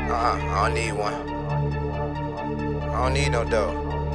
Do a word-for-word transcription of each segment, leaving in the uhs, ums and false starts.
Uh-uh, I don't need one. I don't need no dough.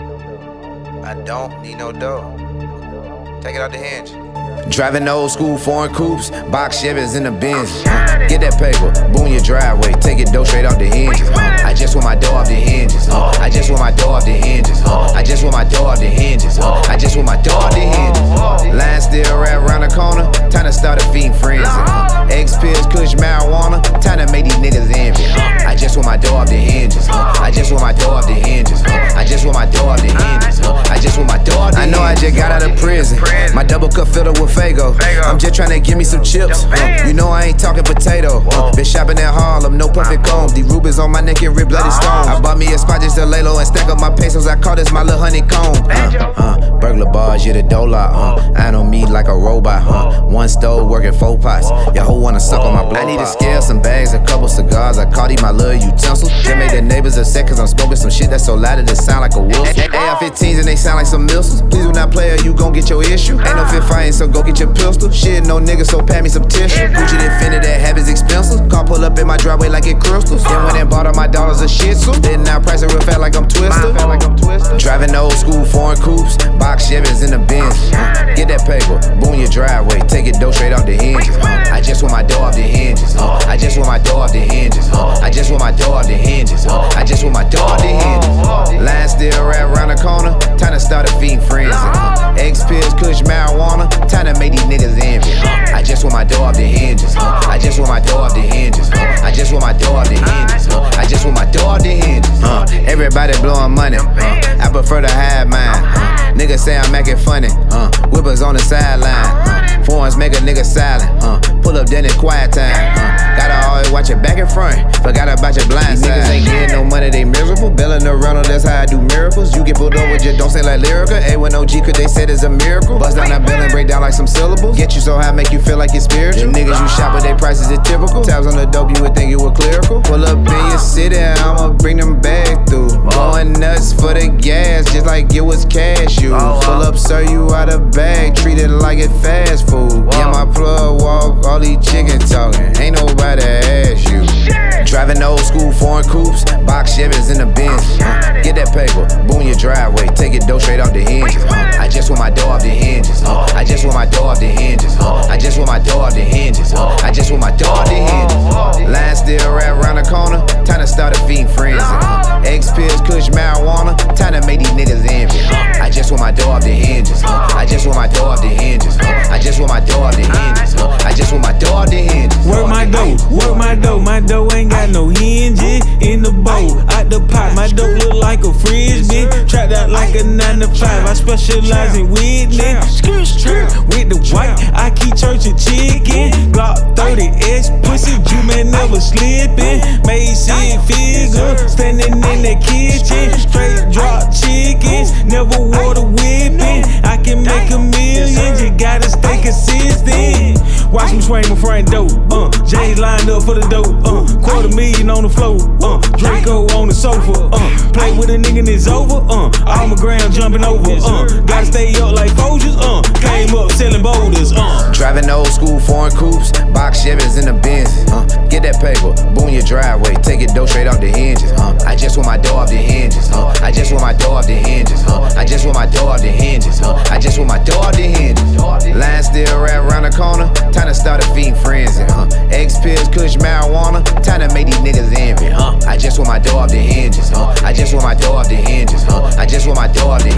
I don't need no dough. Take it out the hinge. Driving old school foreign coupes, box Chevys in the Benz. Uh, get that paper, boom your driveway, take it dough straight off the hinges. Uh, I just want my dough off the hinges. Uh, I just want my dough off the hinges. Uh, I just want my dough off the hinges. Uh, I just want my dough off the hinges. Line still right around the corner, time to start a feeding frenzy. Uh, X pills, kush, marijuana, time to make these niggas envy. Uh, I just want my dough off the hinges. Uh, I just want my dough off the hinges. Uh, I just want my dough off the hinges. Uh, I just want my dough off the hinges. I know I just got out of prison. My double cup filled up with Fago. I'm just tryna give me some chips. Uh, you know I ain't talking potato. Uh, been shopping at Harlem, no perfect combs. The rubies on my neck and rib bloody stones. I bought me a spot just to lay low and stack up my pesos. I call this my little honeycomb. Uh, uh, burglar bars, yeah, the dough lot. Uh, I don't mean like a robot. Uh, one stove working four pots. Your hoe wanna suck on my blow. I need a scale, some bags, a couple cigars. I call these my little utensils. Just make the neighbors upset cause I'm smoking some shit that's so loud that it sound like a wolf. A R fifteens and they sound like some missiles. Please do not play or you gon' get your issue. Ain't no fit fighting, so go get your pistol. Shit, no nigga, so pat me some tissue. Gucci defended that habits expensive. Car pull up in my driveway like it crystals. Then went and bought all my dollars a shit suit. Then now price it real fat like I'm twisted. Driving old school foreign coupes, box Chevys in the Benz. Uh, get that paper, boom your driveway, take it dough straight off the hinges. Uh, I just want my dough off the hinges. Uh, I just want my dough off the hinges. Uh, I just want my dough off the hinges. Uh, I just want my dough off the hinges. Line still right around the corner, time to start a feeding frenzy. Uh, X pills, kush, marijuana, time to make these niggas envy. Uh, I just want my dough off the hinges. Uh, I just want my dough off the hinges. Uh, I just want my dough off the hinges. Uh, I just want my dough off the hinges. Uh, everybody blowing money. Uh, I prefer to hide mine. Uh, niggas say I'm acting funny. Uh, whippers on the sideline. Uh, foreigns make a nigga silent. Uh, pull up then it's quiet time. Uh, gotta always watch your back and front. Forgot about your blind side. These niggas ain't getting no money, they miserable. Bellin' around, that's how I do miracles. You get pulled over, just don't say like lyrical. A one O G, cause they said it's a miracle. Bust down that bill and break down like some syllables. Get you so high, make you feel like it's spiritual. Them niggas you shop with, they prices is typical. Tabs on the dope, you would think it was clerical. Pull up in your city, I'ma bring them back through. Going nuts for the gas, just like it was cashew. Pull up, serve you out of bag, treat it like it fast food. Yeah, my plug walk, all these chicken talking, ain't nobody ask you. Driving old school foreign coupes, box Chevys in the Benz. Uh, get that paper, boom your driveway, take it dough straight off the hinges. Uh, I just want my dough off the hinges. Uh, I just want my dough off the hinges. Uh, I just want my dough off the hinges. Uh, I just want my dough off the hinges. Line still right around the corner, time to start a feeding frenzy. Uh, X pills, kush, marijuana, time to make these niggas envy. Uh, I just want my dough off the hinges. Uh, I just want my dough off the hinges. Uh, I just want my dough off the hinges. Uh, I just want my dough off the hinges. Work my dough, work my dough, my dough ain't got no hinges in the bowl. Out the pot, my dough look like a frisbee. Trapped out like a nine to five. I specialize in witness. Skirt, skirt with the white. I keep church and chicken. Glock thirty X pussy, you man never slipping. Made six figure, standing in the kitchen. Straight drop chickens, never wore the whipping. I can make a million, you gotta stay consistent. Watch me swing my front door. Uh, Jay lined up for the dope. Uh, quarter million on the floor. Uh, Draco on the sofa. Uh, play with a nigga and it's over. Uh, all my ground jumping over. Uh, gotta stay up like Folgers. Uh, came up selling boulders. Uh, driving old school foreign coupes, box Chevys in the Benz. Uh, get that paper, boom your driveway, take it dough straight off the hinges. Uh, I just want my dough off the hinges. Uh, I just want my dough off the hinges. Uh, I just want my dough off the hinges. Uh, I just want my dough off the hinges. Line still right around the corner, time to start a feeding frenzy. Uh, X pills, kush, marijuana, time to make these niggas envy. Uh, I just want my dough off the hinges. Uh, I just want my dough off the hinges. Uh, I just want my dough off the